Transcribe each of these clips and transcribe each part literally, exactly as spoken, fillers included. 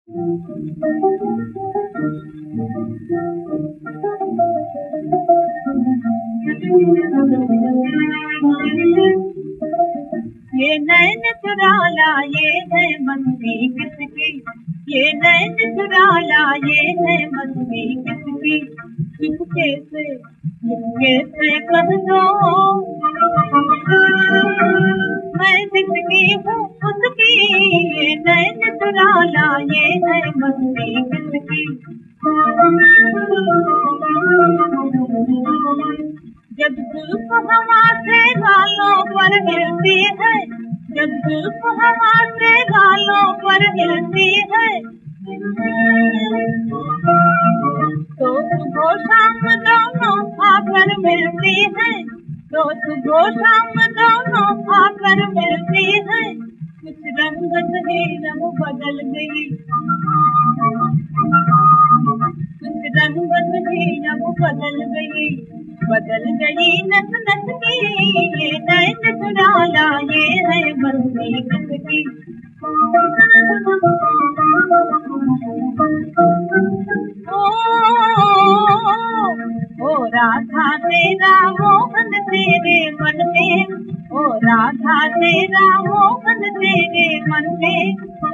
ये नैन चुरा लाए है मस्ती किसकी, ये नैन चुरा लाए है मस्ती किसकी। चुपके से चुपके से कह दो मैं जिसकी हूँ उसकी, ये नैन चुरा लाए है मस्ती किसकी। जब धूप हवा से गालों पर हिलती है, जब धूप हवा से गालों पर हिलती है, तो सुबह शाम दोनों आकर मिलती है, तो सुबह शाम दोनों आकर मिलती है। कुछ रंगत ही रंग बदल गई, कुछ रंगत ही रंग बदल गई, बदल गई नस नस की, ये नैन चुरा लाए है मस्ती किसकी। ओ, ओ राधा तेरा मोहन तेरे मन में, ओ राधा तेरा मोहन तेरे मन में।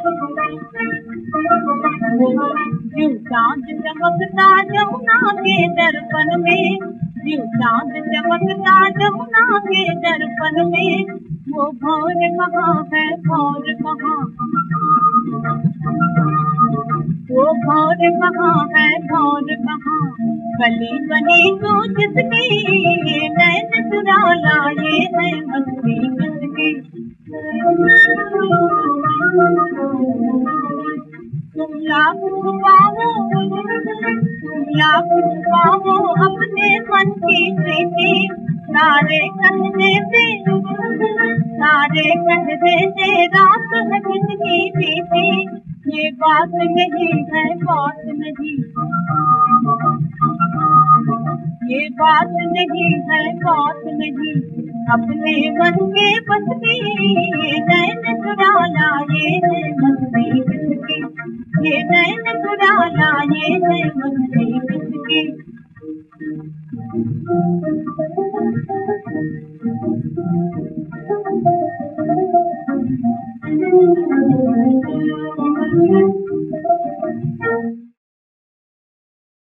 यूं चांद चमकता जमुना के दर्पण में, यूं चांद चमकता जमुना के दर्पण में। वो भौर कहाँ है भौर कहाँ, वो भौर कहाँ है भौर कहाँ। गली बनी तो जिसकी, ये नैन चुरा लाए है मस्ती किसकी। तुम लाख छुपाओ, तुम लाख छुपाओ अपने मन की प्रीति, सारे कह देते सारे कह देते रात है किसकी बीती। ये बात नहीं है बात नहीं, ये बात नहीं है बात नहीं, अपने मन के बस की, ये नैन चुरा लाए है मस्ती किसकी, ये नैन चुरा लाए है मस्ती किसकी।